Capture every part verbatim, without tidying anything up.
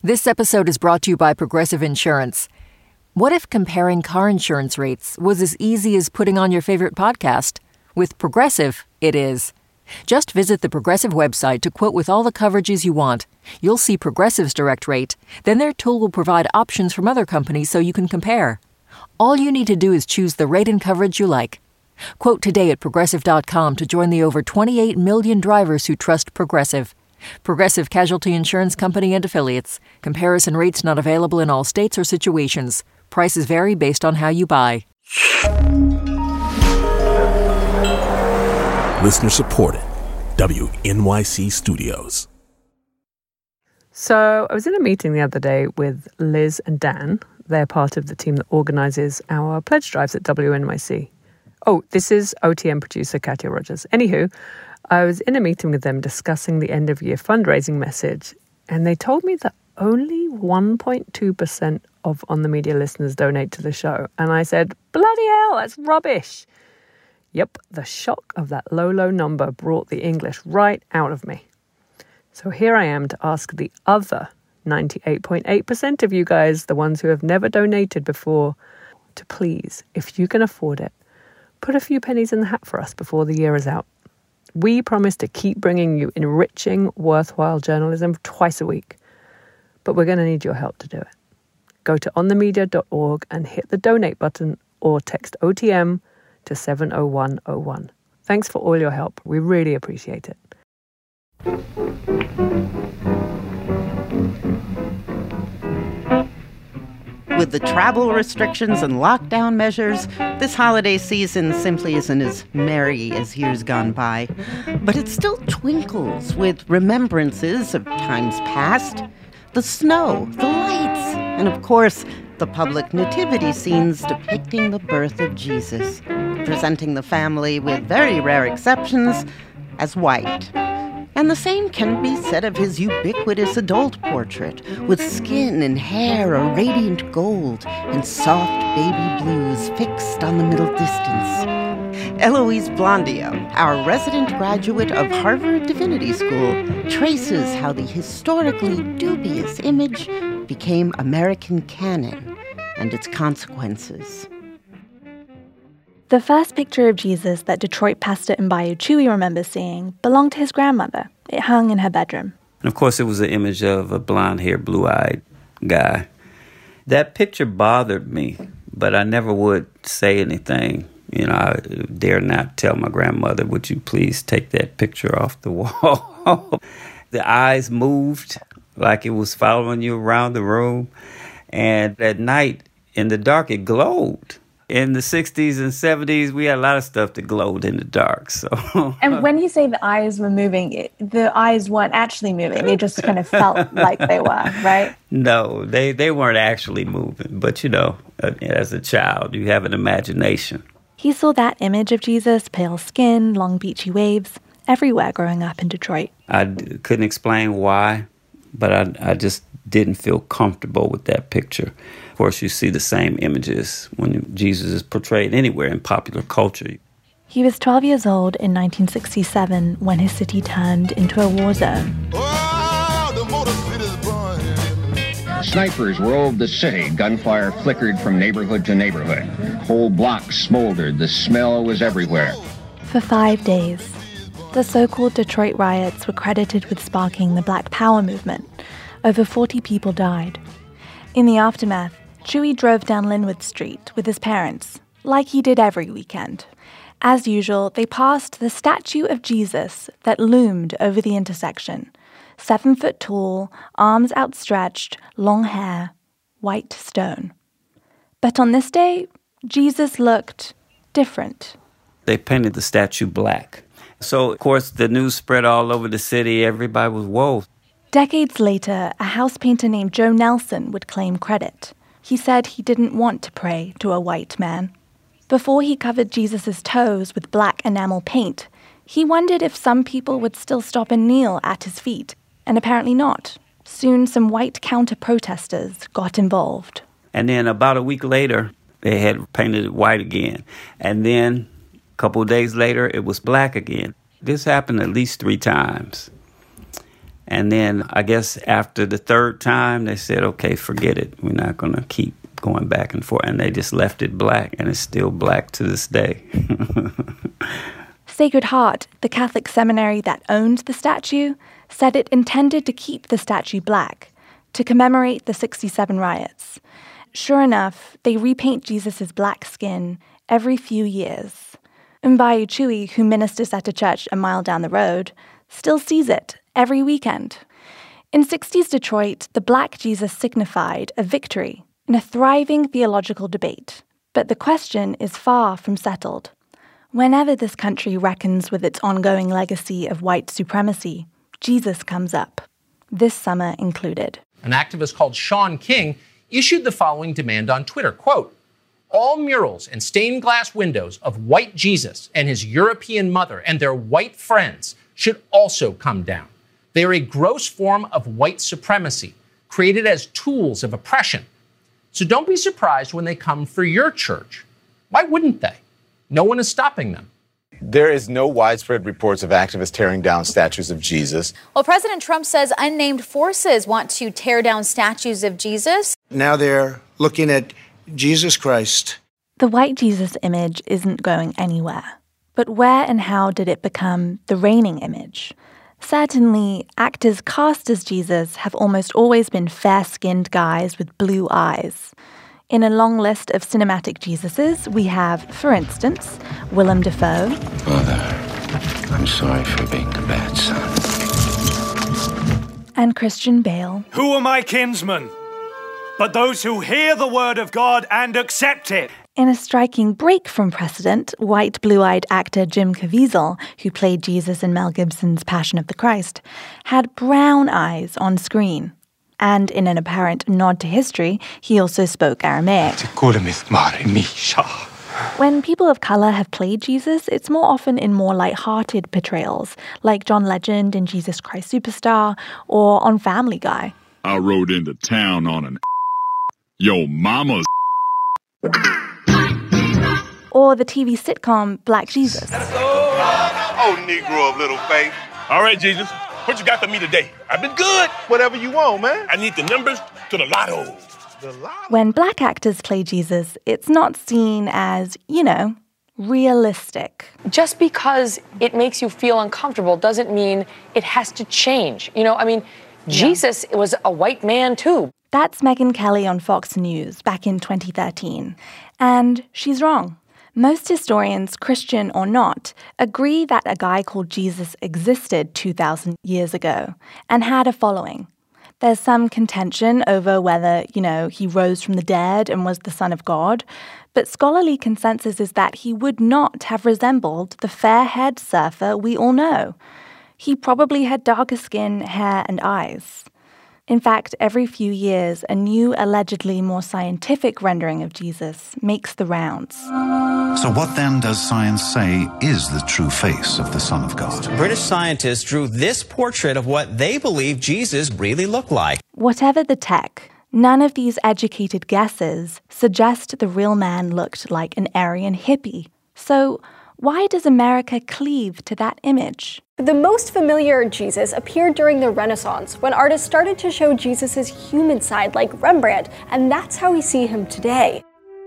This episode is brought to you by Progressive Insurance. What if comparing car insurance rates was as easy as putting on your favorite podcast? With Progressive, it is. Just visit the Progressive website to quote with all the coverages you want. You'll see Progressive's direct rate. Then their tool will provide options from other companies so you can compare. All you need to do is choose the rate and coverage you like. Quote today at Progressive dot com to join the over twenty-eight million drivers who trust Progressive. Progressive Casualty Insurance Company and Affiliates. Comparison rates not available in all states or situations. Prices vary based on how you buy. Listener supported. W N Y C Studios. So I was in a meeting the other day with Liz and Dan. They're part of the team that organises our pledge drives at W N Y C. Oh, this is O T M producer Katya Rogers. Anywho, I was in a meeting with them discussing the end-of-year fundraising message, and they told me that only one point two percent of On The Media listeners donate to the show. And I said, bloody hell, that's rubbish. Yep, the shock of that low, low number brought the English right out of me. So here I am to ask the other ninety-eight point eight percent of you guys, the ones who have never donated before, to please, if you can afford it, put a few pennies in the hat for us before the year is out. We promise to keep bringing you enriching, worthwhile journalism twice a week. But we're going to need your help to do it. Go to on the media dot org and hit the donate button or text O T M to seven oh one oh one. Thanks for all your help. We really appreciate it. With the travel restrictions and lockdown measures, this holiday season simply isn't as merry as years gone by. But it still twinkles with remembrances of times past. The snow, the lights, and of course, the public nativity scenes depicting the birth of Jesus, presenting the family, with very rare exceptions, as white. And the same can be said of his ubiquitous adult portrait, with skin and hair a radiant gold and soft baby blues fixed on the middle distance. Eloise Blondio, our resident graduate of Harvard Divinity School, traces how the historically dubious image became American canon and its consequences. The first picture of Jesus that Detroit pastor Mbayu Chewy remembers seeing belonged to his grandmother. It hung in her bedroom. And of course, it was an image of a blonde-haired, blue-eyed guy. That picture bothered me, but I never would say anything. You know, I dare not tell my grandmother, would you please take that picture off the wall? The eyes moved like it was following you around the room. And at night, in the dark, it glowed. In the sixties and seventies, we had a lot of stuff that glowed in the dark. So, and when you say the eyes were moving, it, the eyes weren't actually moving. They just kind of felt like they were, right? No, they, they weren't actually moving. But, you know, as a child, you have an imagination. He saw that image of Jesus, pale skin, long beachy waves, everywhere growing up in Detroit. I d- couldn't explain why, but I, I just didn't feel comfortable with that picture. Of course, you see the same images when Jesus is portrayed anywhere in popular culture. He was twelve years old in nineteen sixty-seven when his city turned into a war zone. Oh, the Motor City's burning. Snipers roved the city. Gunfire flickered from neighborhood to neighborhood. Whole blocks smoldered. The smell was everywhere. For five days, the so-called Detroit riots were credited with sparking the Black Power movement. Over forty people died. In the aftermath, Chewy drove down Linwood Street with his parents, like he did every weekend. As usual, they passed the statue of Jesus that loomed over the intersection. Seven foot tall, arms outstretched, long hair, white stone. But on this day, Jesus looked different. They painted the statue black. So, of course, the news spread all over the city. Everybody was, whoa. Decades later, a house painter named Joe Nelson would claim credit. He said he didn't want to pray to a white man. Before he covered Jesus' toes with black enamel paint, he wondered if some people would still stop and kneel at his feet, and apparently not. Soon, some white counter-protesters got involved. And then about a week later, they had painted it white again. And then a couple of days later, it was black again. This happened at least three times. And then I guess after the third time, they said, okay, forget it. We're not going to keep going back and forth. And they just left it black, and it's still black to this day. Sacred Heart, the Catholic seminary that owned the statue, said it intended to keep the statue black to commemorate the sixty-seven riots. Sure enough, they repaint Jesus' black skin every few years. Mbayu Chui, who ministers at a church a mile down the road, still sees it every weekend. In sixties Detroit, the black Jesus signified a victory in a thriving theological debate. But the question is far from settled. Whenever this country reckons with its ongoing legacy of white supremacy, Jesus comes up, this summer included. An activist called Sean King issued the following demand on Twitter, quote, all murals and stained glass windows of white Jesus and his European mother and their white friends should also come down. They are a gross form of white supremacy, created as tools of oppression. So don't be surprised when they come for your church. Why wouldn't they? No one is stopping them. There is no widespread reports of activists tearing down statues of Jesus. Well, President Trump says unnamed forces want to tear down statues of Jesus. Now they're looking at Jesus Christ. The white Jesus image isn't going anywhere. But where and how did it become the reigning image? Certainly, actors cast as Jesus have almost always been fair-skinned guys with blue eyes. In a long list of cinematic Jesuses, we have, for instance, Willem Dafoe. Father, I'm sorry for being a bad son. And Christian Bale. Who are my kinsmen? But those who hear the word of God and accept it. In a striking break from precedent, white blue-eyed actor Jim Caviezel, who played Jesus in Mel Gibson's Passion of the Christ, had brown eyes on screen. And in an apparent nod to history, he also spoke Aramaic. When people of color have played Jesus, it's more often in more light-hearted portrayals, like John Legend in Jesus Christ Superstar or on Family Guy. I rode into town on an yo mama's or the T V sitcom Black Jesus. Oh, Negro of little faith. All right, Jesus. What you got for me today? I've been good. Whatever you want, man. I need the numbers to the lotto. The lotto? When black actors play Jesus, it's not seen as, you know, realistic. Just because it makes you feel uncomfortable doesn't mean it has to change. You know, I mean, yeah. Jesus was a white man too. That's Megyn Kelly on Fox News back in twenty thirteen. And she's wrong. Most historians, Christian or not, agree that a guy called Jesus existed two thousand years ago and had a following. There's some contention over whether, you know, he rose from the dead and was the Son of God, but scholarly consensus is that he would not have resembled the fair-haired surfer we all know. He probably had darker skin, hair, and eyes. In fact, every few years, a new, allegedly more scientific rendering of Jesus makes the rounds. So what then does science say is the true face of the Son of God? British scientists drew this portrait of what they believe Jesus really looked like. Whatever the tech, none of these educated guesses suggest the real man looked like an Aryan hippie. So why does America cleave to that image? The most familiar Jesus appeared during the Renaissance, when artists started to show Jesus' human side like Rembrandt, and that's how we see him today.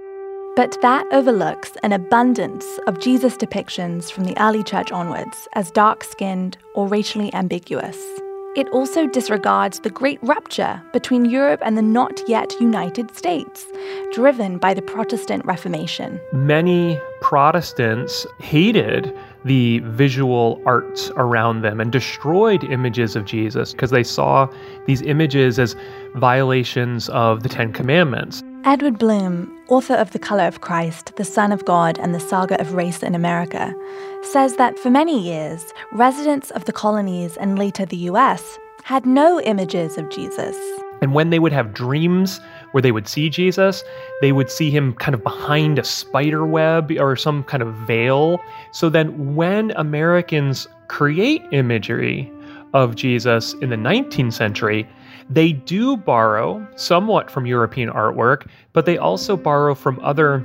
But that overlooks an abundance of Jesus depictions from the early church onwards as dark-skinned or racially ambiguous. It also disregards the great rupture between Europe and the not yet United States, driven by the Protestant Reformation. Many Protestants hated the visual arts around them and destroyed images of Jesus because they saw these images as violations of the Ten Commandments. Edward Bloom, author of The Color of Christ, The Son of God, and the Saga of Race in America, says that for many years, residents of the colonies and later the U S had no images of Jesus. And when they would have dreams where they would see Jesus, they would see him kind of behind a spider web or some kind of veil. So then when Americans create imagery of Jesus in the nineteenth century, they do borrow somewhat from European artwork, but they also borrow from other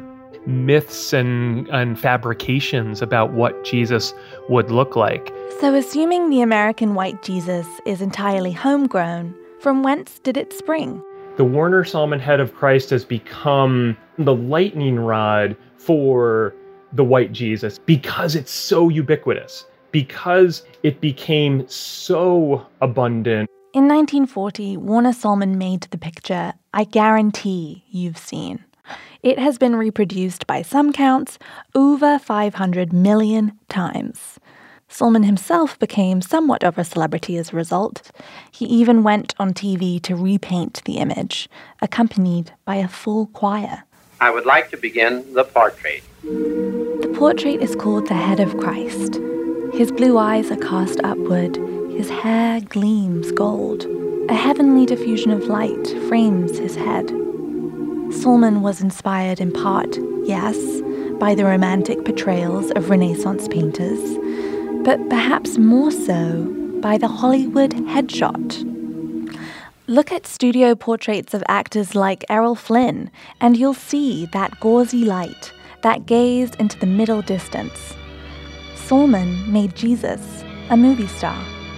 myths and, and fabrications about what Jesus would look like. So assuming the American white Jesus is entirely homegrown, from whence did it spring? The Warner Salmon head of Christ has become the lightning rod for the white Jesus because it's so ubiquitous, because it became so abundant. In nineteen forty, Warner Salmon made the picture I guarantee you've seen. It has been reproduced by some counts over five hundred million times. Salmon himself became somewhat of a celebrity as a result. He even went on T V to repaint the image, accompanied by a full choir. I would like to begin the portrait. The portrait is called The Head of Christ. His blue eyes are cast upward, his hair gleams gold. A heavenly diffusion of light frames his head. Salmon was inspired in part, yes, by the romantic portrayals of Renaissance painters, but perhaps more so by the Hollywood headshot. Look at studio portraits of actors like Errol Flynn, and you'll see that gauzy light, that gaze into the middle distance. Salmon made Jesus a movie star.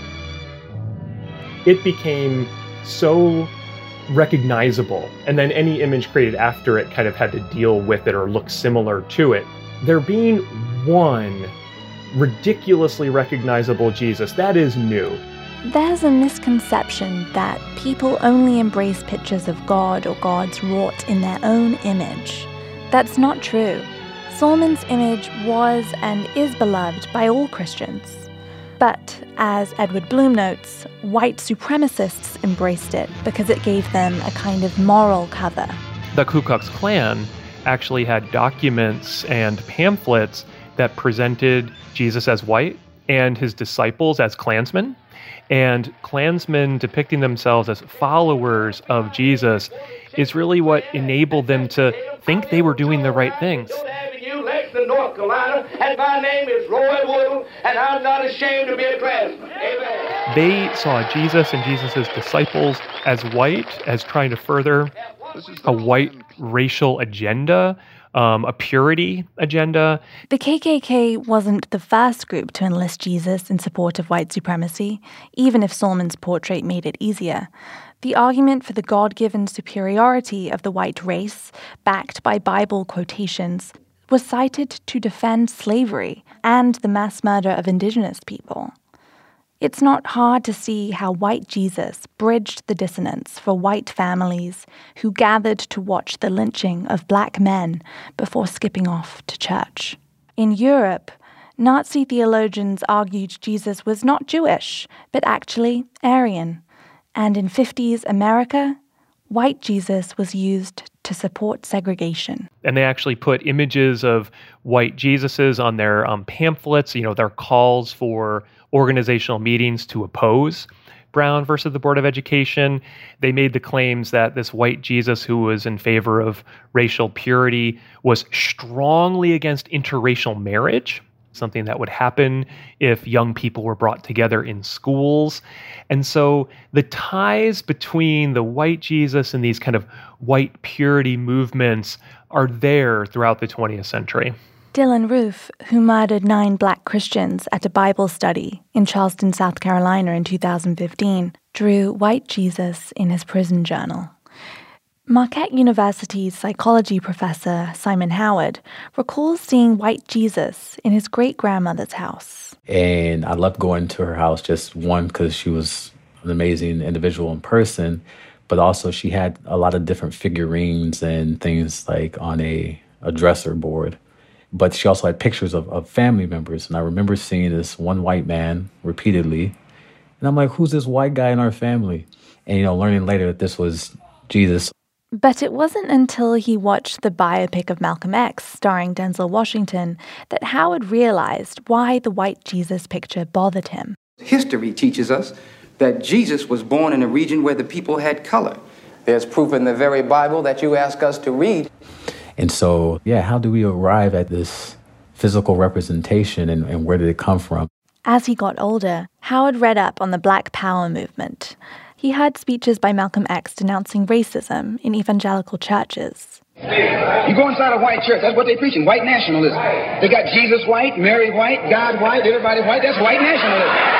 It became so recognizable, and then any image created after it kind of had to deal with it or look similar to it. There being one ridiculously recognizable Jesus, that is new. There's a misconception that people only embrace pictures of God or gods wrought in their own image. That's not true. Salmon's image was and is beloved by all Christians. But, as Edward Bloom notes, white supremacists embraced it because it gave them a kind of moral cover. The Ku Klux Klan actually had documents and pamphlets that presented Jesus as white and his disciples as Klansmen. And Klansmen depicting themselves as followers of Jesus is really what enabled them to think they were doing the right things. North Carolina, and my name is Roy Woodle, and I'm not ashamed to be a Klansman. Amen. They saw Jesus and Jesus' disciples as white, as trying to further a white racial agenda, um, a purity agenda. The K K K wasn't the first group to enlist Jesus in support of white supremacy, even if Salmon's portrait made it easier. The argument for the God-given superiority of the white race, backed by Bible quotations, was cited to defend slavery and the mass murder of indigenous people. It's not hard to see how white Jesus bridged the dissonance for white families who gathered to watch the lynching of black men before skipping off to church. In Europe, Nazi theologians argued Jesus was not Jewish, but actually Aryan. And in fifties America, white Jesus was used to support segregation. And they actually put images of white Jesuses on their um, pamphlets, you know, their calls for organizational meetings to oppose Brown versus the Board of Education. They made the claims that this white Jesus, who was in favor of racial purity, was strongly against interracial marriage, something that would happen if young people were brought together in schools. And so the ties between the white Jesus and these kind of white purity movements are there throughout the twentieth century. Dylann Roof, who murdered nine black Christians at a Bible study in Charleston, South Carolina in two thousand fifteen, drew white Jesus in his prison journal. Marquette University's psychology professor, Simon Howard, recalls seeing white Jesus in his great-grandmother's house. And I loved going to her house, just one, because she was an amazing individual in person, but also she had a lot of different figurines and things like on a, a dresser board. But she also had pictures of, of family members. And I remember seeing this one white man repeatedly. And I'm like, who's this white guy in our family? And, you know, learning later that this was Jesus. But it wasn't until he watched the biopic of Malcolm X, starring Denzel Washington, that Howard realized why the white Jesus picture bothered him. History teaches us that Jesus was born in a region where the people had color. There's proof in the very Bible that you ask us to read. And so, yeah, how do we arrive at this physical representation, and, and where did it come from? As he got older, Howard read up on the Black Power movement. He heard speeches by Malcolm X denouncing racism in evangelical churches. You go inside a white church, that's what they're preaching, white nationalism. They got Jesus white, Mary white, God white, everybody white. That's white nationalism.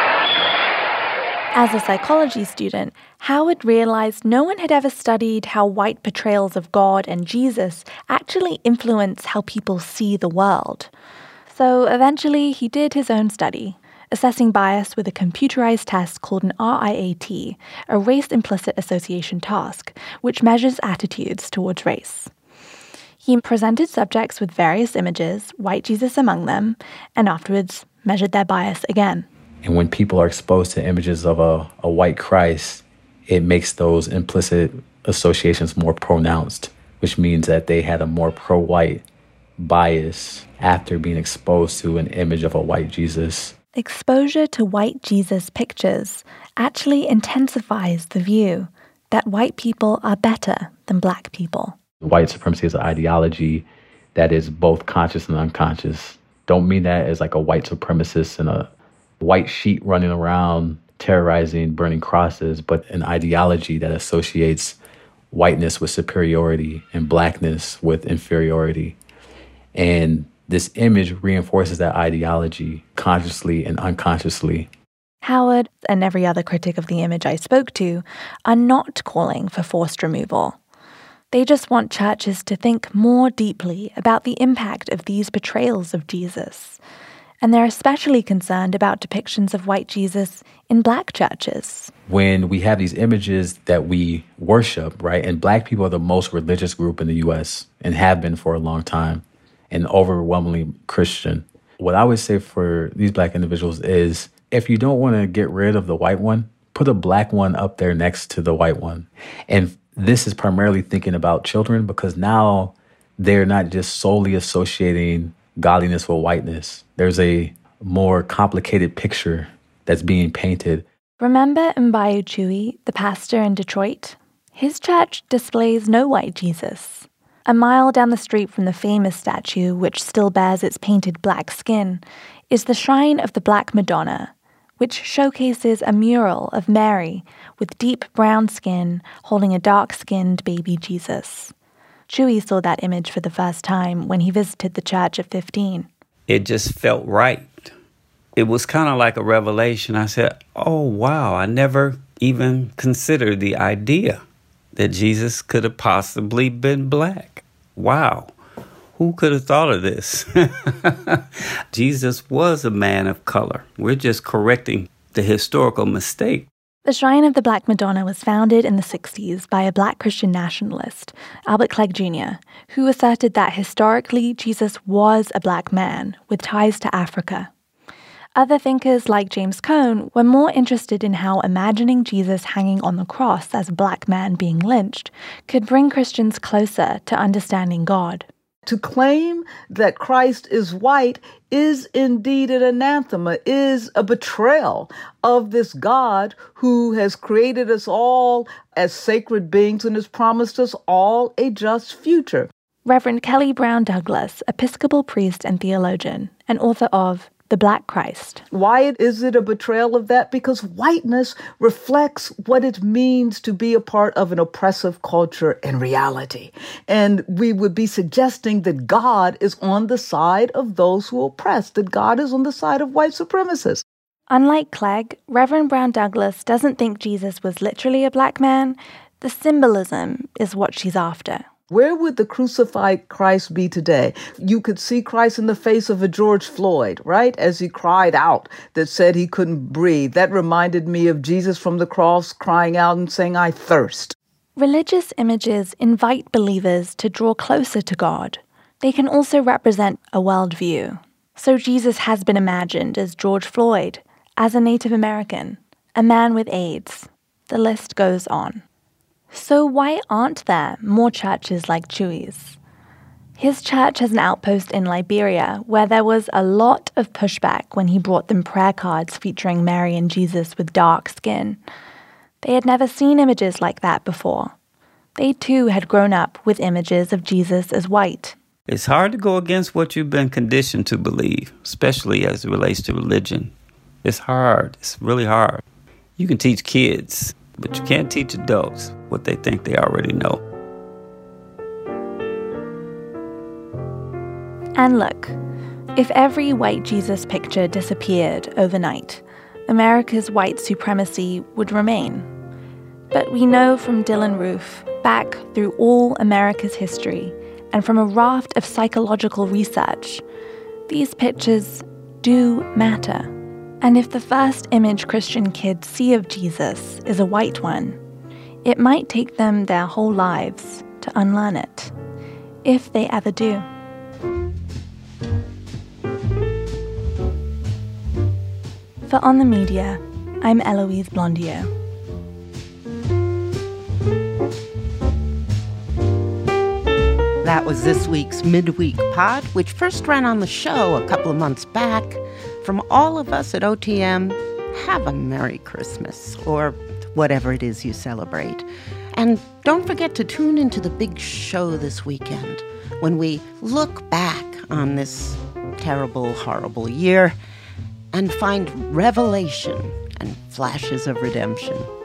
As a psychology student, Howard realized no one had ever studied how white portrayals of God and Jesus actually influence how people see the world. So eventually, he did his own study, assessing bias with a computerized test called an R I A T, a Race Implicit Association task, which measures attitudes towards race. He presented subjects with various images, white Jesus among them, and afterwards measured their bias again. And when people are exposed to images of a, a white Christ, it makes those implicit associations more pronounced, which means that they had a more pro-white bias after being exposed to an image of a white Jesus. Exposure to white Jesus pictures actually intensifies the view that white people are better than black people. White supremacy is an ideology that is both conscious and unconscious. Don't mean that as like a white supremacist and a white sheet running around terrorizing, burning crosses, but an ideology that associates whiteness with superiority and blackness with inferiority. And this image reinforces that ideology consciously and unconsciously. Howard, and every other critic of the image I spoke to, are not calling for forced removal. They just want churches to think more deeply about the impact of these portrayals of Jesus. And they're especially concerned about depictions of white Jesus in black churches. When we have these images that we worship, right, and black people are the most religious group in the U S and have been for a long time, and overwhelmingly Christian. What I would say for these black individuals is, if you don't want to get rid of the white one, put a black one up there next to the white one. And this is primarily thinking about children, because now they're not just solely associating godliness with whiteness. There's a more complicated picture that's being painted. Remember Mbayu Chui, the pastor in Detroit? His church displays no white Jesus. A mile down the street from the famous statue, which still bears its painted black skin, is the shrine of the Black Madonna, which showcases a mural of Mary with deep brown skin holding a dark-skinned baby Jesus. Chui saw that image for the first time when he visited the church at fifteen. It just felt right. It was kind of like a revelation. I said, oh, wow, I never even considered the idea that Jesus could have possibly been black. Wow. Who could have thought of this? Jesus was a man of color. We're just correcting the historical mistake. The Shrine of the Black Madonna was founded in the sixties by a black Christian nationalist, Albert Clegg Junior, who asserted that historically Jesus was a black man with ties to Africa. Other thinkers like James Cone were more interested in how imagining Jesus hanging on the cross as a black man being lynched could bring Christians closer to understanding God. To claim that Christ is white is indeed an anathema, is a betrayal of this God who has created us all as sacred beings and has promised us all a just future. Reverend Kelly Brown Douglas, Episcopal priest and theologian, and author of The Black Christ. Why is it a betrayal of that? Because whiteness reflects what it means to be a part of an oppressive culture and reality. And we would be suggesting that God is on the side of those who oppress, that God is on the side of white supremacists. Unlike Clegg, Reverend Brown Douglas doesn't think Jesus was literally a black man. The symbolism is what she's after. Where would the crucified Christ be today? You could see Christ in the face of a George Floyd, right? As he cried out that said he couldn't breathe. That reminded me of Jesus from the cross crying out and saying, I thirst. Religious images invite believers to draw closer to God. They can also represent a worldview. So Jesus has been imagined as George Floyd, as a Native American, a man with AIDS. The list goes on. So why aren't there more churches like Chui's? His church has an outpost in Liberia where there was a lot of pushback when he brought them prayer cards featuring Mary and Jesus with dark skin. They had never seen images like that before. They too had grown up with images of Jesus as white. It's hard to go against what you've been conditioned to believe, especially as it relates to religion. It's hard. It's really hard. You can teach kids, but you can't teach adults what they think they already know. And look, if every white Jesus picture disappeared overnight, America's white supremacy would remain. But we know from Dylann Roof, back through all America's history, and from a raft of psychological research, these pictures do matter. And if the first image Christian kids see of Jesus is a white one, it might take them their whole lives to unlearn it, if they ever do. For On the Media, I'm Eloise Blondiau. That was this week's Midweek Pod, which first ran on the show a couple of months back. From all of us at O T M, have a Merry Christmas, or whatever it is you celebrate. And don't forget to tune into the big show this weekend, when we look back on this terrible, horrible year and find revelation and flashes of redemption.